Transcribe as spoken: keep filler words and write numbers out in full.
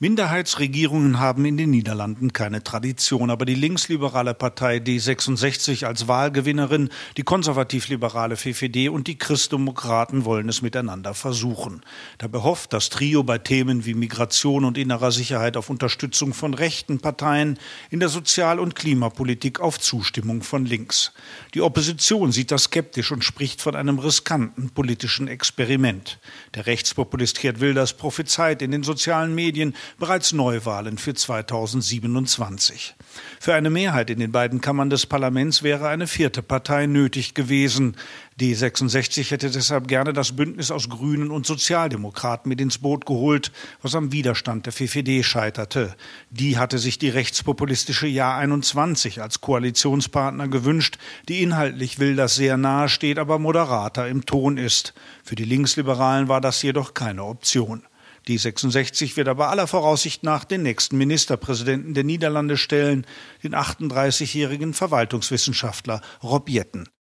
Minderheitsregierungen haben in den Niederlanden keine Tradition, aber die linksliberale Partei D sechsundsechzig als Wahlgewinnerin, die konservativ-liberale V V D und die Christdemokraten wollen es miteinander versuchen. Dabei hofft das Trio bei Themen wie Migration und innerer Sicherheit auf Unterstützung von rechten Parteien, in der Sozial- und Klimapolitik auf Zustimmung von links. Die Opposition sieht das skeptisch und spricht von einem riskanten politischen Experiment. Der Rechtspopulist Geert Wilders prophezeit in den sozialen Medien bereits Neuwahlen für zweitausendsiebenundzwanzig. Für eine Mehrheit in den beiden Kammern des Parlaments wäre eine vierte Partei nötig gewesen. D sechsundsechzig hätte deshalb gerne das Bündnis aus Grünen und Sozialdemokraten mit ins Boot geholt, was am Widerstand der V V D scheiterte. Die hatte sich die rechtspopulistische Jahr einundzwanzig als Koalitionspartner gewünscht, die inhaltlich Wilders sehr nahe steht, aber moderater im Ton ist. Für die Linksliberalen war das jedoch keine Option. D sechsundsechzig wird aber aller Voraussicht nach den nächsten Ministerpräsidenten der Niederlande stellen, den achtunddreißigjährigen Verwaltungswissenschaftler Rob Jetten.